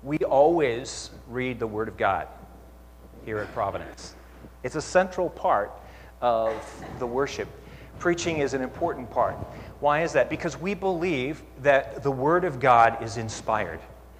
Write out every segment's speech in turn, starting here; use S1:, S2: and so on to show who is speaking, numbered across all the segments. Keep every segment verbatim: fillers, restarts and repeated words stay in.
S1: we always read the Word of God here at Providence. It's a central part of the worship. Preaching is an important part. Why is that? Because we believe that the Word of God is inspired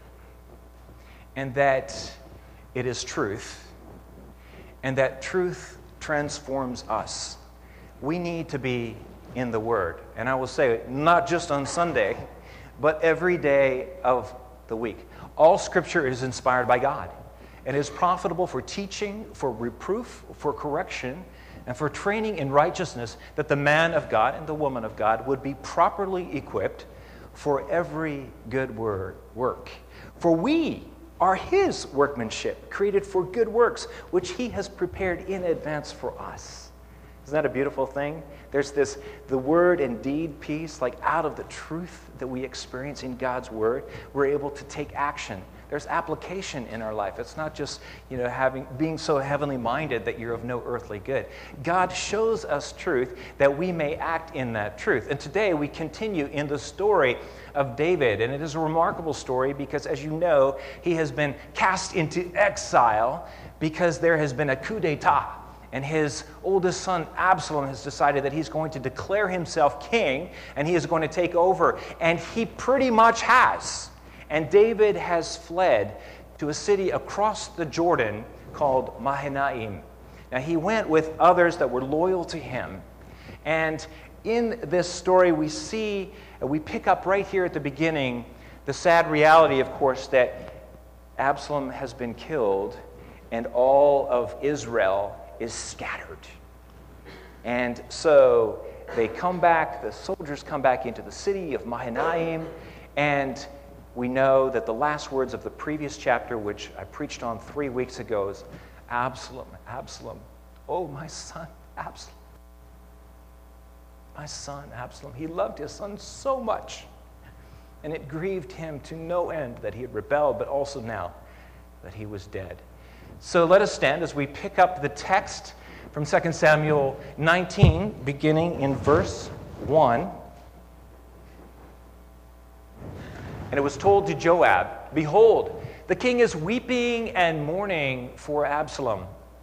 S1: and that it is truth, and that truth transforms us. We need to be in the Word. And I will say, not just on Sunday, but every day of the week. All Scripture is inspired by God and is profitable for teaching, for reproof, for correction, and for training in righteousness, that the man of God and the woman of God would be properly equipped for every good word, work. For we are His workmanship, created for good works, which He has prepared in advance for us. Isn't that a beautiful thing? There's this, the word and deed piece, like out of the truth that we experience in God's Word, we're able to take action. There's application in our life. It's not just, you know, having being so heavenly minded that you're of no earthly good. God shows us truth that we may act in that truth. And today we continue in the story of David. And it is a remarkable story because, as you know, he has been cast into exile because there has been a coup d'etat. And his oldest son, Absalom, has decided that he's going to declare himself king and he is going to take over. And he pretty much has. And David has fled to a city across the Jordan called Mahanaim. Now, he went with others that were loyal to him. And in this story, we see, we pick up right here at the beginning, the sad reality, of course, that Absalom has been killed and all of Israel is scattered. And so they come back, the soldiers come back into the city of Mahanaim, and we know that the last words of the previous chapter, which I preached on three weeks ago, is Absalom, Absalom, oh, my son, Absalom. My son, Absalom. He loved his son so much, and it grieved him to no end that he had rebelled, but also now that he was dead. So let us stand as we pick up the text from Second Samuel nineteen, beginning in verse one. And it was told to Joab, behold, the king is weeping and mourning for Absalom.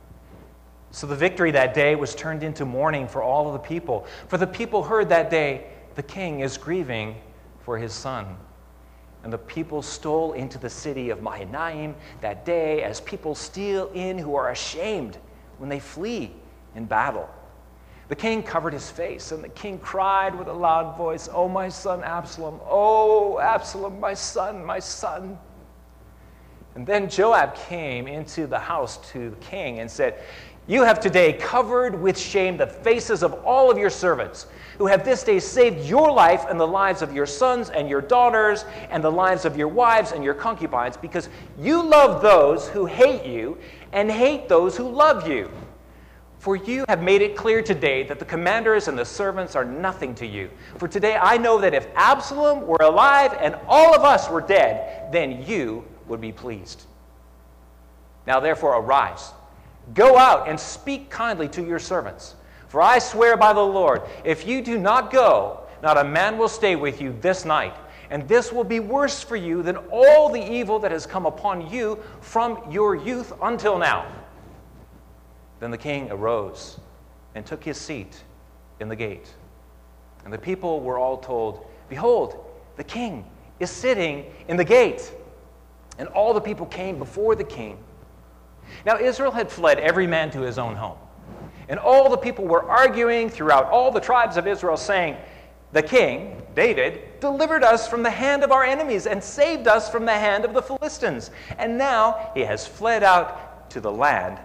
S1: So the victory that day was turned into mourning for all of the people. For the people heard that day, the king is grieving for his son. And the people stole into the city of Mahanaim that day, as people steal in who are ashamed when they flee in battle. The king covered his face, and the king cried with a loud voice, "Oh, my son Absalom! Oh, Absalom, my son, my son!" And then Joab came into the house to the king and said, "You have today covered with shame the faces of all of your servants, who have this day saved your life and the lives of your sons and your daughters and the lives of your wives and your concubines, because you love those who hate you and hate those who love you. For you have made it clear today that the commanders and the servants are nothing to you. For today I know that if Absalom were alive and all of us were dead, then you would be pleased. Now therefore arise, go out and speak kindly to your servants. For I swear by the Lord, if you do not go, not a man will stay with you this night. And this will be worse for you than all the evil that has come upon you from your youth until now." Then the king arose and took his seat in the gate. And the people were all told, "Behold, the king is sitting in the gate." And all the people came before the king. Now Israel had fled every man to his own home. And all the people were arguing throughout all the tribes of Israel, saying, "The king, David, delivered us from the hand of our enemies and saved us from the hand of the Philistines. And now he has fled out to the land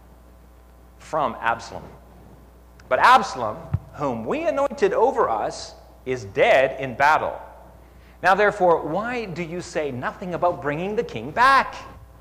S1: from Absalom. But Absalom, whom we anointed over us, is dead in battle. Now therefore, why do you say nothing about bringing the king back?"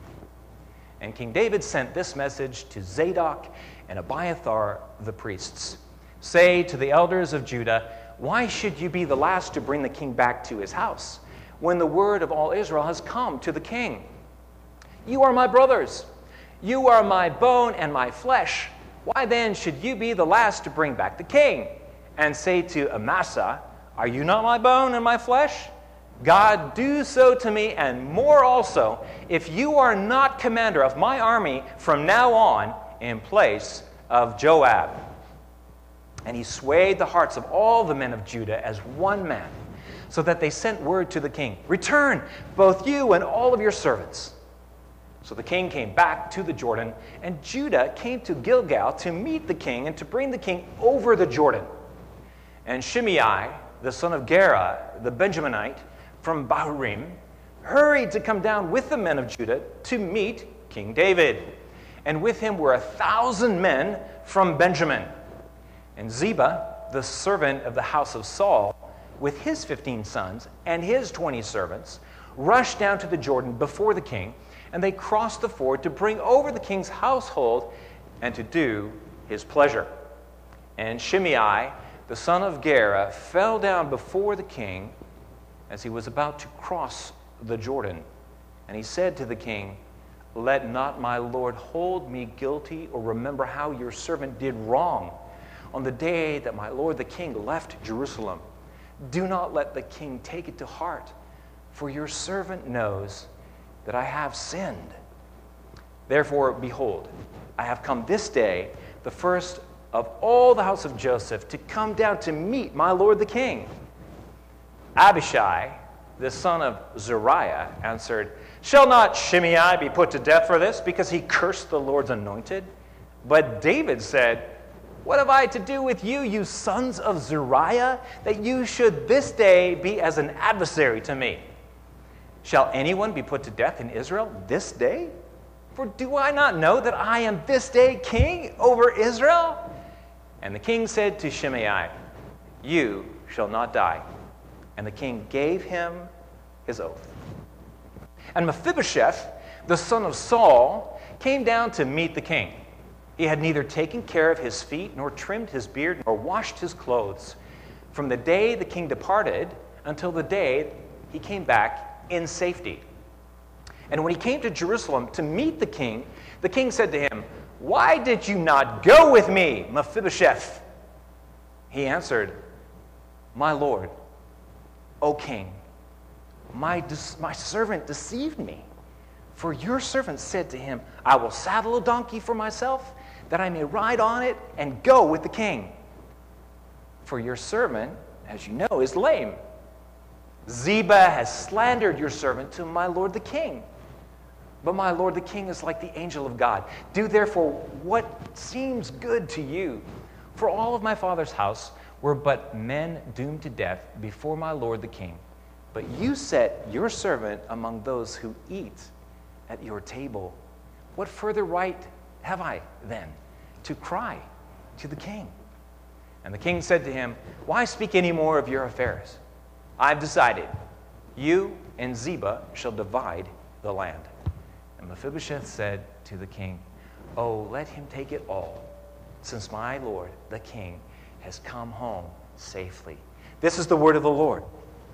S1: And King David sent this message to Zadok and Abiathar the priests. "Say to the elders of Judah, why should you be the last to bring the king back to his house, when the word of all Israel has come to the king? You are my brothers. You are my bone and my flesh. Why then should you be the last to bring back the king? And say to Amasa, are you not my bone and my flesh? God, do so to me and more also, if you are not commander of my army from now on in place of Joab." And he swayed the hearts of all the men of Judah as one man, so that they sent word to the king, "Return, both you and all of your servants." So the king came back to the Jordan, and Judah came to Gilgal to meet the king and to bring the king over the Jordan. And Shimei, the son of Gera, the Benjaminite, from Bahurim, hurried to come down with the men of Judah to meet King David. And with him were a thousand men from Benjamin. And Ziba, the servant of the house of Saul, with his fifteen sons and his twenty servants, rushed down to the Jordan before the king, and they crossed the ford to bring over the king's household and to do his pleasure. And Shimei, the son of Gera, fell down before the king as he was about to cross the Jordan. And he said to the king, "Let not my lord hold me guilty or remember how your servant did wrong on the day that my lord the king left Jerusalem. Do not let the king take it to heart, for your servant knows that I have sinned. Therefore, behold, I have come this day, the first of all the house of Joseph, to come down to meet my lord the king." Abishai, the son of Zeruiah, answered, "Shall not Shimei be put to death for this, because he cursed the Lord's anointed?" But David said, "What have I to do with you, you sons of Zeruiah, that you should this day be as an adversary to me? Shall anyone be put to death in Israel this day? For do I not know that I am this day king over Israel?" And the king said to Shimei, "You shall not die." And the king gave him his oath. And Mephibosheth, the son of Saul, came down to meet the king. He had neither taken care of his feet, nor trimmed his beard, nor washed his clothes, from the day the king departed until the day he came back in safety. And when he came to Jerusalem to meet the king, the king said to him, "Why did you not go with me, Mephibosheth?" He answered, "My lord, O king, my, my servant deceived me. For your servant said to him, 'I will saddle a donkey for myself, that I may ride on it and go with the king.' For your servant, as you know, is lame. Ziba has slandered your servant to my lord the king. But my lord the king is like the angel of God. Do therefore what seems good to you. For all of my father's house were but men doomed to death before my lord the king. But you set your servant among those who eat at your table. What further right have I, then, to cry to the king?" And the king said to him, "Why speak any more of your affairs? I've decided. You and Ziba shall divide the land." And Mephibosheth said to the king, "Oh, let him take it all, since my lord, the king, has come home safely." This is the word of the Lord.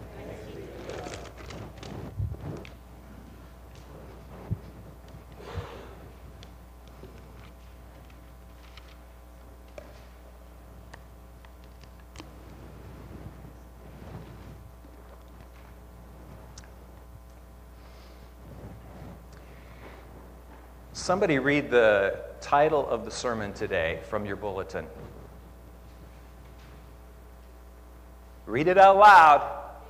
S1: Somebody read the title of the sermon today from your bulletin. Read it out loud.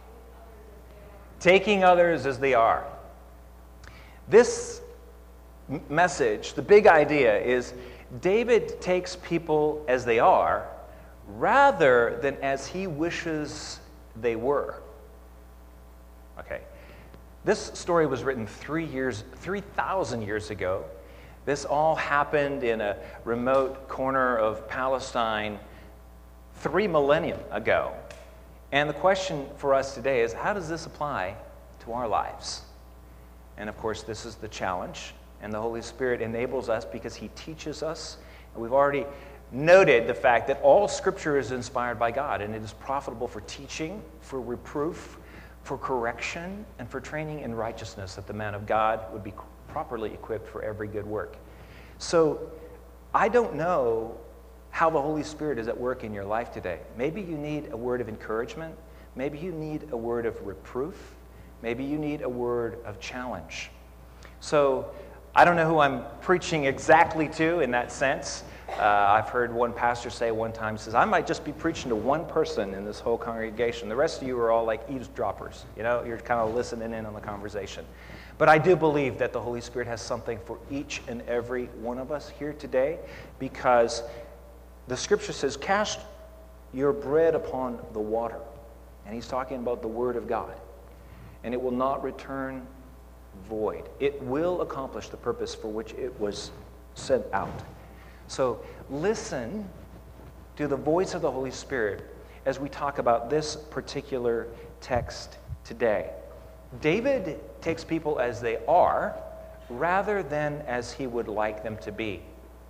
S1: Taking others as they are. This m- message, the big idea is David takes people as they are rather than as he wishes they were. Okay. This story was written three years, three thousand years ago. This all happened in a remote corner of Palestine three millennia ago. And the question for us today is, how does this apply to our lives? And of course, this is the challenge. And the Holy Spirit enables us because he teaches us. And we've already noted the fact that all Scripture is inspired by God, and it is profitable for teaching, for reproof, for correction, and for training in righteousness, that the man of God would be properly equipped for every good work. So I don't know how the Holy Spirit is at work in your life today. Maybe you need a word of encouragement. Maybe you need a word of reproof. Maybe you need a word of challenge. So I don't know who I'm preaching exactly to in that sense. Uh, I've heard one pastor say one time, says, I might just be preaching to one person in this whole congregation. The rest of you are all like eavesdroppers. You know, you're kind of listening in on the conversation. But I do believe that the Holy Spirit has something for each and every one of us here today, because the Scripture says, cast your bread upon the water. And he's talking about the Word of God. And it will not return void. It will accomplish the purpose for which it was sent out. So listen to the voice of the Holy Spirit as we talk about this particular text today. David takes people as they are rather than as he would like them to be.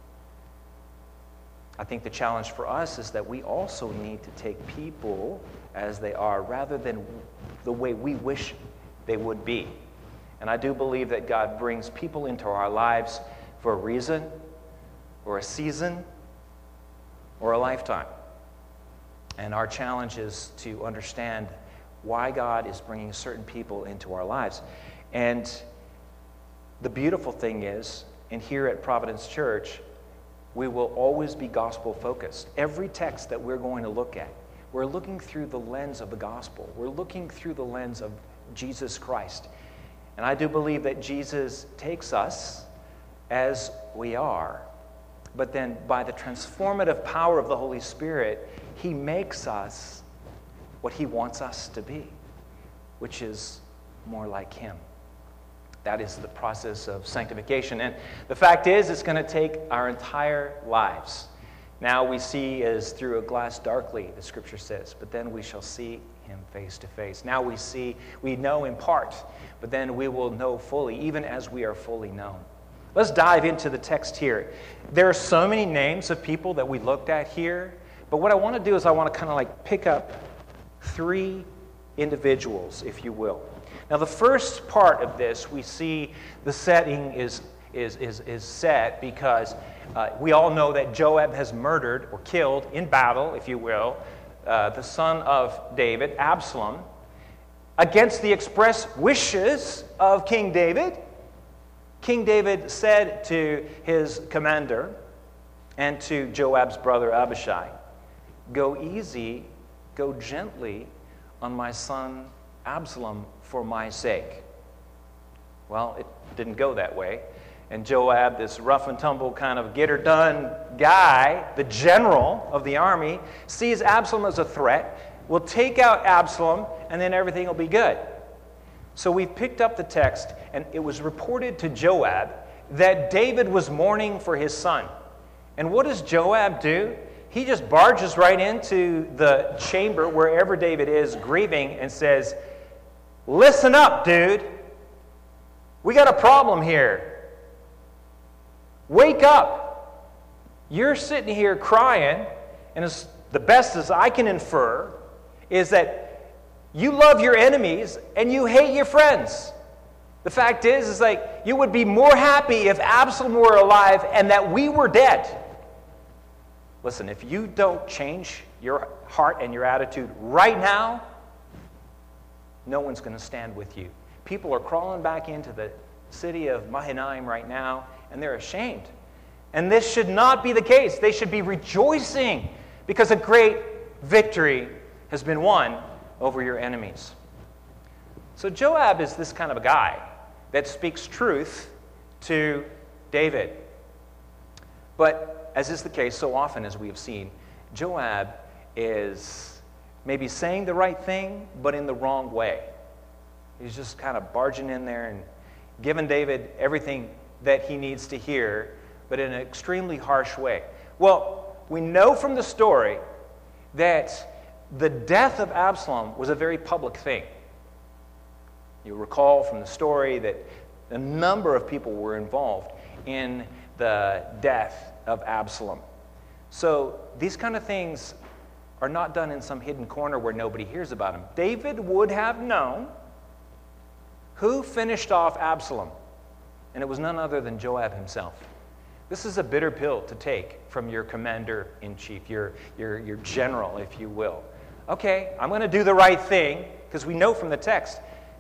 S1: I think the challenge for us is that we also need to take people as they are rather than the way we wish they would be. And I do believe that God brings people into our lives for a reason, or a season, or a lifetime. And our challenge is to understand why God is bringing certain people into our lives. And the beautiful thing is, and here at Providence Church, we will always be gospel focused. Every text that we're going to look at, we're looking through the lens of the gospel. We're looking through the lens of Jesus Christ. And I do believe that Jesus takes us as we are, but then by the transformative power of the Holy Spirit, he makes us what he wants us to be, which is more like him. That is the process of sanctification. And the fact is, it's going to take our entire lives. Now we see as through a glass darkly, the Scripture says, but then we shall see him face to face. Now we see, we know in part, but then we will know fully, even as we are fully known. Let's dive into the text here. There are so many names of people that we looked at here, but what I want to do is I want to kind of like pick up three individuals, if you will. Now, the first part of this, we see the setting is, is, is, is set because uh, we all know that Joab has murdered or killed in battle, if you will, uh, the son of David, Absalom, against the express wishes of King David. King David said to his commander and to Joab's brother Abishai, "Go easy, go gently on my son Absalom for my sake." Well, it didn't go that way. And Joab, this rough and tumble kind of get-her-done guy, the general of the army, sees Absalom as a threat, will take out Absalom, and then everything will be good. So we've picked up the text, and it was reported to Joab that David was mourning for his son. And what does Joab do? He just barges right into the chamber wherever David is grieving and says, "Listen up, dude. We got a problem here. Wake up. You're sitting here crying, and it's the best as I can infer is that you love your enemies and you hate your friends. The fact is, is like you would be more happy if Absalom were alive and that we were dead." Listen, if you don't change your heart and your attitude right now, no one's going to stand with you. People are crawling back into the city of Mahanaim right now, and they're ashamed. And this should not be the case. They should be rejoicing because a great victory has been won over your enemies. So Joab is this kind of a guy that speaks truth to David. But as is the case so often as we have seen, Joab is maybe saying the right thing, but in the wrong way. He's just kind of barging in there and giving David everything that he needs to hear, but in an extremely harsh way. Well, we know from the story that the death of Absalom was a very public thing. You recall from the story that a number of people were involved in the death of Absalom. So these kind of things are not done in some hidden corner where nobody hears about them. David would have known who finished off Absalom, and it was none other than Joab himself. This is a bitter pill to take from your commander-in-chief, your, your, your general, if you will. Okay, I'm going to do the right thing, because we know from the text,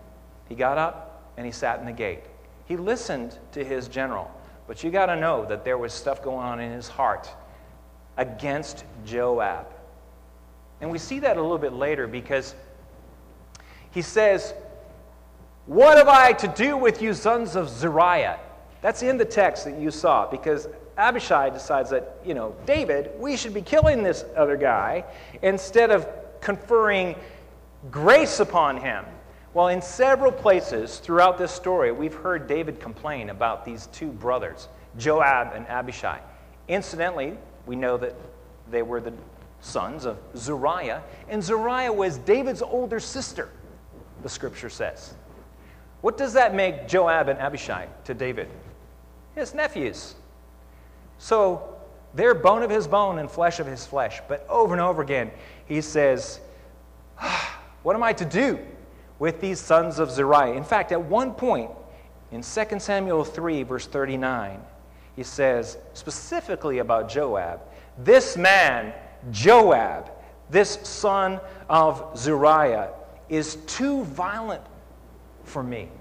S1: He got up and he sat in the gate. He listened to his general. But you got to know that there was stuff going on in his heart against Joab. And we see that a little bit later because he says, "What have I to do with you sons of Zeruiah?" That's in the text that you saw, because Abishai decides that, you know, David, we should be killing this other guy instead of conferring grace upon him. Well, in several places throughout this story, we've heard David complain about these two brothers, Joab and Abishai. Incidentally, we know that they were the sons of Zeruiah, and Zeruiah was David's older sister, the scripture says. What does that make Joab and Abishai to David? His nephews. So they're bone of his bone and flesh of his flesh. But over and over again, he says, ah, what am I to do with these sons of Zeruiah? In fact, at one point in Second Samuel three, verse thirty-nine, he says specifically about Joab, this man, Joab, this son of Zeruiah, is too violent for me.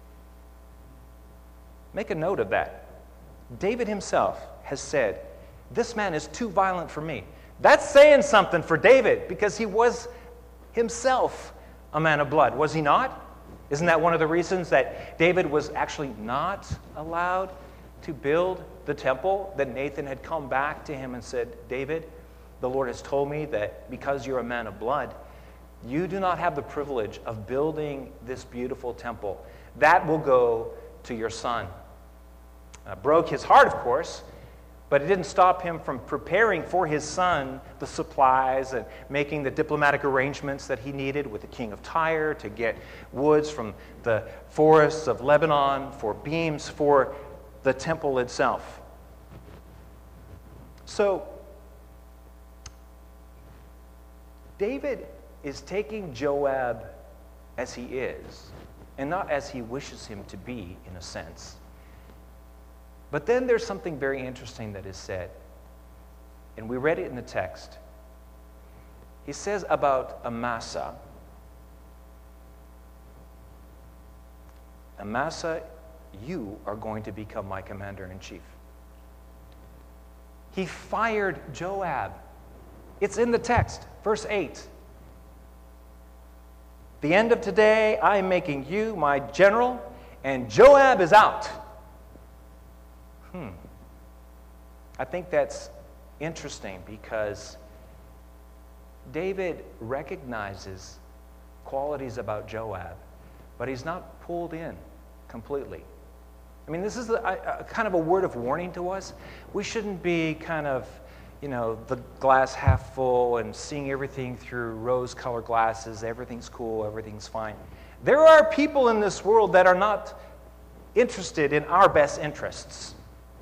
S1: Make a note of that. David himself has said, this man is too violent for me. That's saying something for David, because he was himself a man of blood, was he not? Isn't that one of the reasons that David was actually not allowed to build the temple? That Nathan had come back to him and said, David, the Lord has told me that because you're a man of blood, you do not have the privilege of building this beautiful temple. That will go to your son. Uh, broke his heart, of course, but it didn't stop him from preparing for his son the supplies and making the diplomatic arrangements that he needed with the king of Tyre to get woods from the forests of Lebanon for beams for the temple itself. So, David is taking Joab as he is, and not as he wishes him to be, in a sense. But then there's something very interesting that is said, and we read it in the text. He says about Amasa, Amasa, you are going to become my commander-in-chief. He fired Joab. It's in the text, verse eight. The end of today, I am making you my general, and Joab is out. Hmm. I think that's interesting because David recognizes qualities about Joab, but he's not pulled in completely. I mean, this is a, a kind of a word of warning to us. We shouldn't be kind of, you know, the glass half full and seeing everything through rose-colored glasses. Everything's cool, everything's fine. There are people in this world that are not interested in our best interests.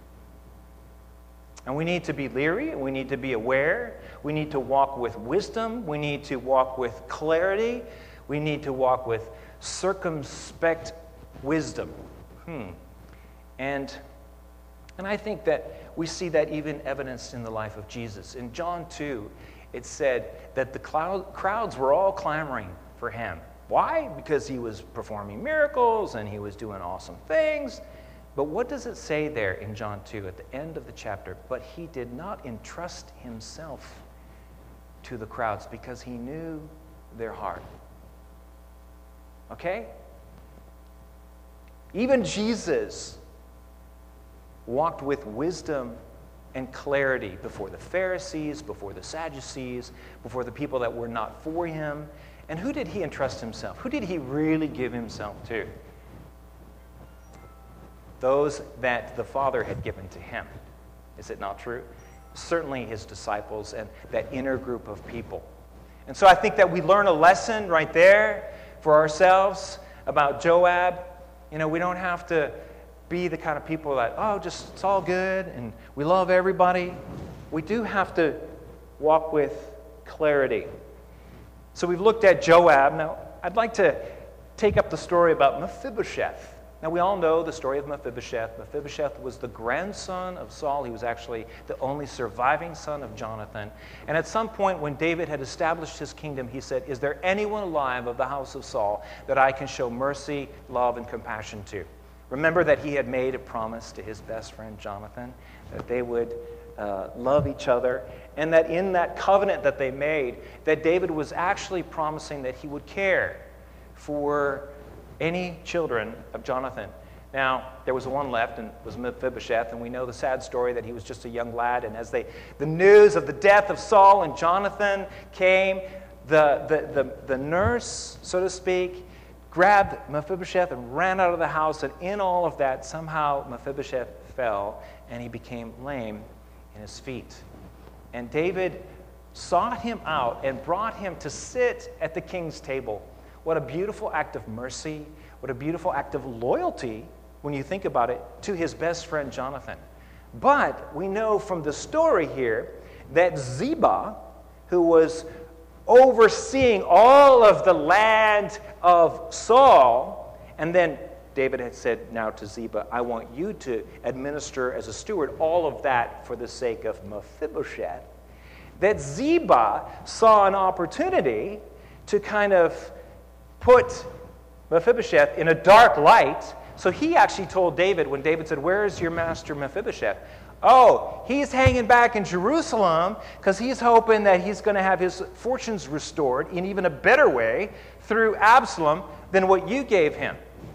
S1: And we need to be leery, we need to be aware, we need to walk with wisdom, we need to walk with clarity, we need to walk with circumspect wisdom. Hmm. And, and I think that we see that even evidenced in the life of Jesus. In John two, it said that the cloud, crowds were all clamoring for him. Why? Because he was performing miracles and he was doing awesome things. But what does it say there in John two at the end of the chapter? But he did not entrust himself to the crowds because he knew their heart. Okay? Even Jesus walked with wisdom and clarity before the Pharisees, before the Sadducees, before the people that were not for him. And who did he entrust himself? Who did he really give himself to? Those that the Father had given to him. Is it not true? Certainly his disciples and that inner group of people. And so I think that we learn a lesson right there for ourselves about Joab. You know, we don't have to be the kind of people that, oh, just it's all good and we love everybody. We do have to walk with clarity. So we've looked at Joab. Now, I'd like to take up the story about Mephibosheth. Now, we all know the story of Mephibosheth. Mephibosheth was the grandson of Saul. He was actually the only surviving son of Jonathan. And at some point when David had established his kingdom, he said, is there anyone alive of the house of Saul that I can show mercy, love, and compassion to? Remember that he had made a promise to his best friend Jonathan that they would uh, love each other, and that in that covenant that they made, that David was actually promising that he would care for any children of Jonathan. Now, there was one left, and it was Mephibosheth, and we know the sad story that he was just a young lad, and as they, the news of the death of Saul and Jonathan came, the, the, the, the nurse, so to speak, grabbed Mephibosheth and ran out of the house, and in all of that, somehow Mephibosheth fell, and he became lame in his feet. And David sought him out and brought him to sit at the king's table. What a beautiful act of mercy, what a beautiful act of loyalty, when you think about it, to his best friend Jonathan. But we know from the story here that Ziba, who was overseeing all of the land of Saul, and then David had said now to Ziba, I want you to administer as a steward all of that for the sake of Mephibosheth, that Ziba saw an opportunity to kind of put Mephibosheth in a dark light. So he actually told David, when David said, where is your master Mephibosheth? Oh, he's hanging back in Jerusalem because he's hoping that he's going to have his fortunes restored in even a better way through Absalom than what you gave him.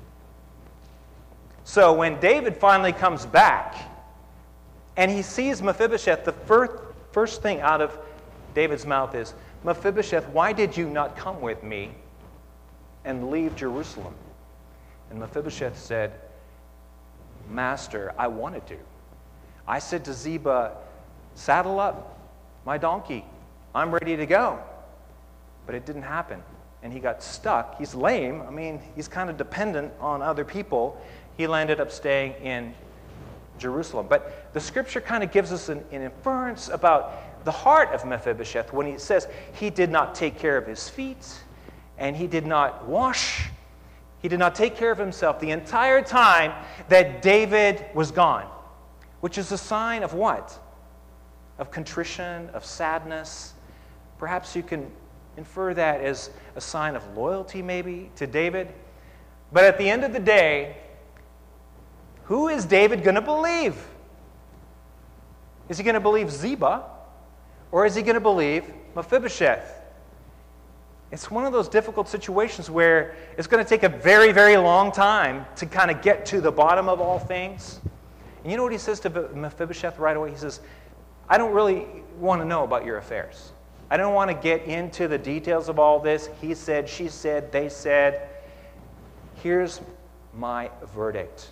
S1: So when David finally comes back and he sees Mephibosheth, the first, first thing out of David's mouth is, Mephibosheth, why did you not come with me and leave Jerusalem? And Mephibosheth said, Master, I wanted to. I said to Ziba, saddle up my donkey. I'm ready to go. But it didn't happen. And he got stuck. He's lame. I mean, he's kind of dependent on other people. He landed up staying in Jerusalem. But the scripture kind of gives us an, an inference about the heart of Mephibosheth when he says he did not take care of his feet, and he did not wash. He did not take care of himself the entire time that David was gone, which is a sign of what? Of contrition, of sadness. Perhaps you can infer that as a sign of loyalty maybe to David. But at the end of the day, who is David going to believe? Is he going to believe Ziba, or is he going to believe Mephibosheth? It's one of those difficult situations where it's going to take a very, very long time to kind of get to the bottom of all things. And you know what he says to Mephibosheth right away? He says, I don't really want to know about your affairs. I don't want to get into the details of all this. He said, she said, they said. Here's my verdict.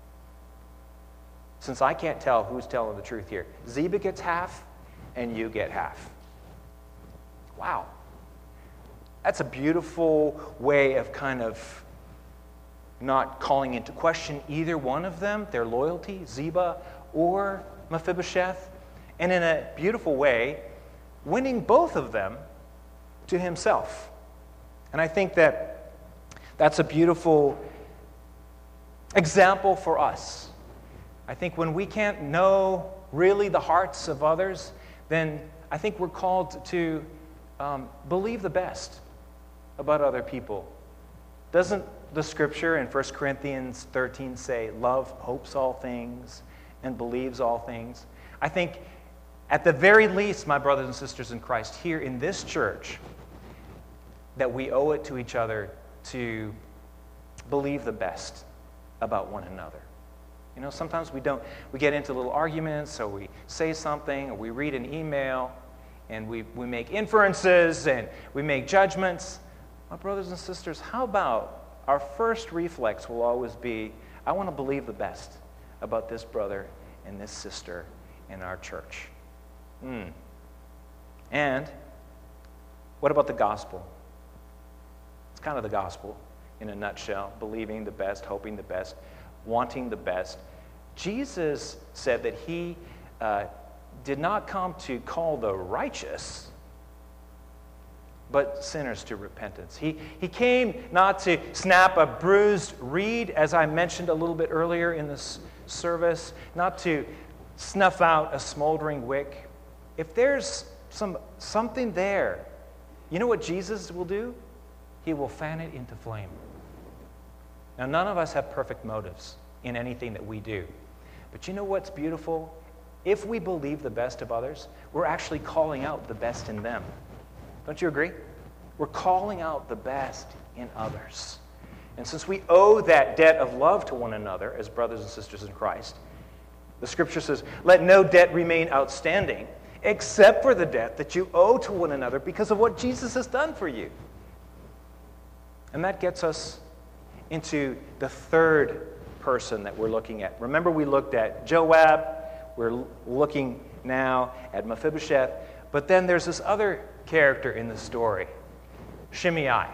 S1: Since I can't tell who's telling the truth here, Ziba gets half and you get half. Wow. That's a beautiful way of kind of not calling into question either one of them, their loyalty, Ziba or Mephibosheth, and in a beautiful way, winning both of them to himself. And I think that that's a beautiful example for us. I think when we can't know really the hearts of others, then I think we're called to um, believe the best about other people. Doesn't the scripture in First Corinthians thirteen say, love hopes all things and believes all things? I think at the very least, my brothers and sisters in Christ, here in this church, that we owe it to each other to believe the best about one another. You know, sometimes we don't, we get into little arguments, or we say something, or we read an email, and we, we make inferences, and we make judgments. My brothers and sisters, how about our first reflex will always be, I want to believe the best about this brother and this sister in our church. Mm. And what about the gospel? It's kind of the gospel in a nutshell, believing the best, hoping the best, wanting the best. Jesus said that he uh, did not come to call the righteous, but sinners to repentance. He, he came not to snap a bruised reed, as I mentioned a little bit earlier in this service, not to snuff out a smoldering wick. If there's some something there, you know what Jesus will do? He will fan it into flame. Now, none of us have perfect motives in anything that we do. But you know what's beautiful? If we believe the best of others, we're actually calling out the best in them. Don't you agree? We're calling out the best in others. And since we owe that debt of love to one another as brothers and sisters in Christ, the Scripture says, let no debt remain outstanding except for the debt that you owe to one another because of what Jesus has done for you. And that gets us into the third person that we're looking at. Remember, we looked at Joab. We're looking now at Mephibosheth. But then there's this other character in the story, Shimei.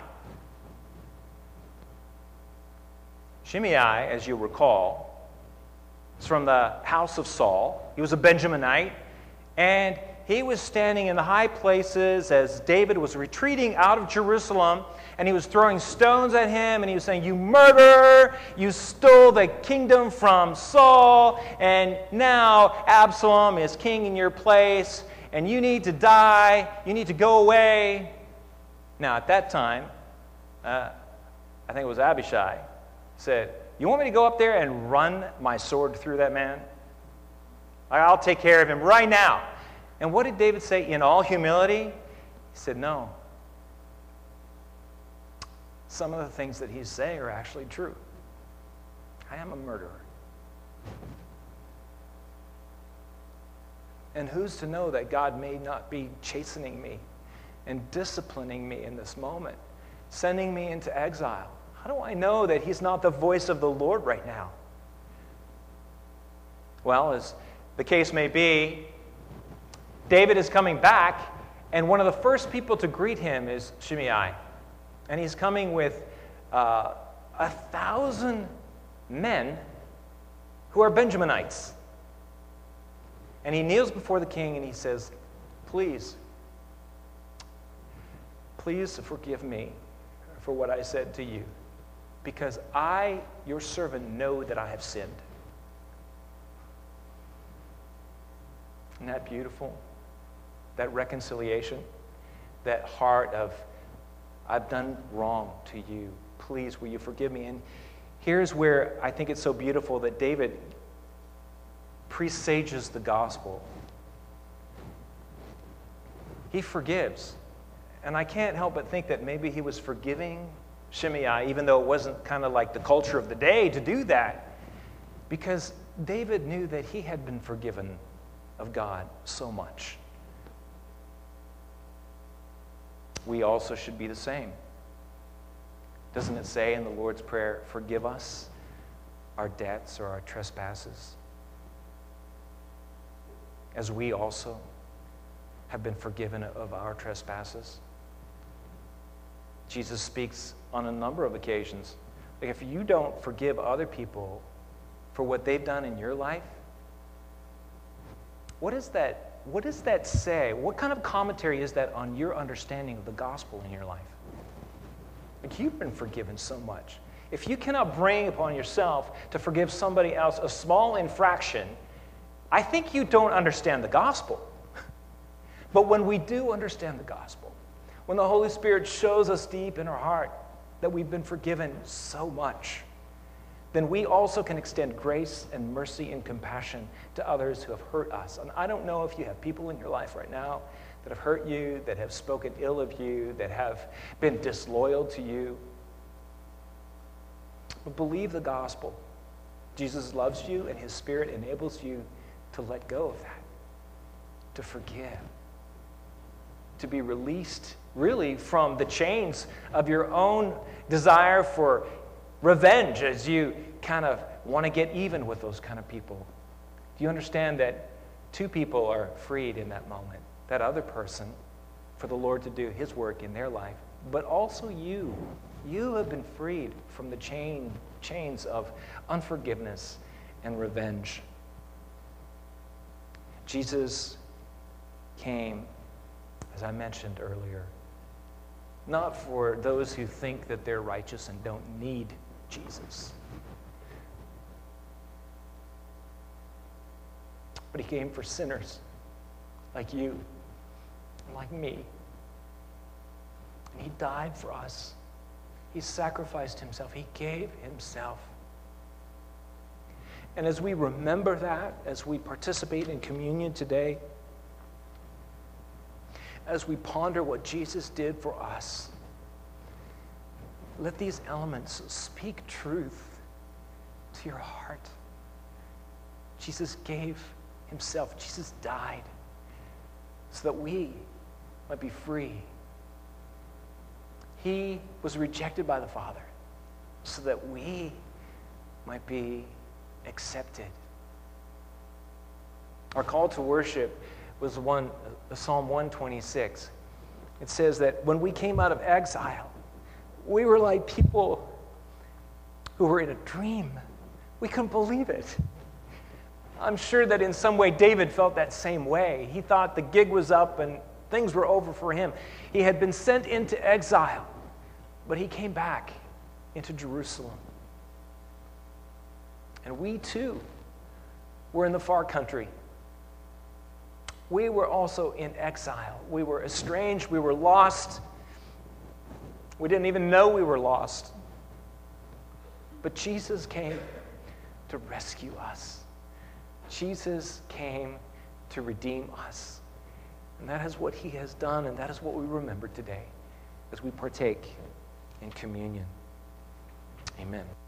S1: Shimei, as you recall, is from the house of Saul. He was a Benjaminite, and he was standing in the high places as David was retreating out of Jerusalem, and he was throwing stones at him, and he was saying, you murderer, you stole the kingdom from Saul, and now Absalom is king in your place, and you need to die, you need to go away. Now, at that time, uh, I think it was Abishai, said, you want me to go up there and run my sword through that man? I'll take care of him right now. And what did David say in all humility? He said, no. Some of the things that he's saying are actually true. I am a murderer. And who's to know that God may not be chastening me and disciplining me in this moment, sending me into exile? How do I know that he's not the voice of the Lord right now? Well, as the case may be, David is coming back, and one of the first people to greet him is Shimei. And he's coming with uh, a thousand men who are Benjaminites. And he kneels before the king and he says, please, please forgive me for what I said to you, because I, your servant, know that I have sinned. Isn't that beautiful? That reconciliation, that heart of, I've done wrong to you. Please, will you forgive me? And here's where I think it's so beautiful that David presages the gospel. He forgives. And I can't help but think that maybe he was forgiving Shimei, even though it wasn't kind of like the culture of the day to do that, because David knew that he had been forgiven of God so much. We also should be the same. Doesn't it say in the Lord's Prayer, forgive us our debts or our trespasses, as we also have been forgiven of our trespasses? Jesus speaks on a number of occasions. Like, if you don't forgive other people for what they've done in your life, what is that? What does that say? What kind of commentary is that on your understanding of the gospel in your life? Like, you've been forgiven so much. If you cannot bring upon yourself to forgive somebody else a small infraction, I think you don't understand the gospel. But when we do understand the gospel, when the Holy Spirit shows us deep in our heart that we've been forgiven so much, then we also can extend grace and mercy and compassion to others who have hurt us. And I don't know if you have people in your life right now that have hurt you, that have spoken ill of you, that have been disloyal to you. But believe the gospel. Jesus loves you, and his Spirit enables you to let go of that, to forgive, to be released really from the chains of your own desire for revenge as you kind of want to get even with those kind of people. Do you understand that two people are freed in that moment? That other person, for the Lord to do his work in their life, but also you. You have been freed from the chain, chains of unforgiveness and revenge. Jesus came, as I mentioned earlier, not for those who think that they're righteous and don't need Jesus. But he came for sinners like you and like me. And he died for us. He sacrificed himself. He gave himself. And as we remember that, as we participate in communion today, as we ponder what Jesus did for us, let these elements speak truth to your heart. Jesus gave himself. Jesus died so that we might be free. He was rejected by the Father so that we might be accepted. Our call to worship was one, Psalm one twenty-six. It says that when we came out of exile, we were like people who were in a dream. We couldn't believe it. I'm sure that in some way David felt that same way. He thought the gig was up and things were over for him. He had been sent into exile, but he came back into Jerusalem. And we too were in the far country. We were also in exile. We were estranged. We were lost. We didn't even know we were lost. But Jesus came to rescue us. Jesus came to redeem us. And that is what he has done, and that is what we remember today as we partake in communion. Amen.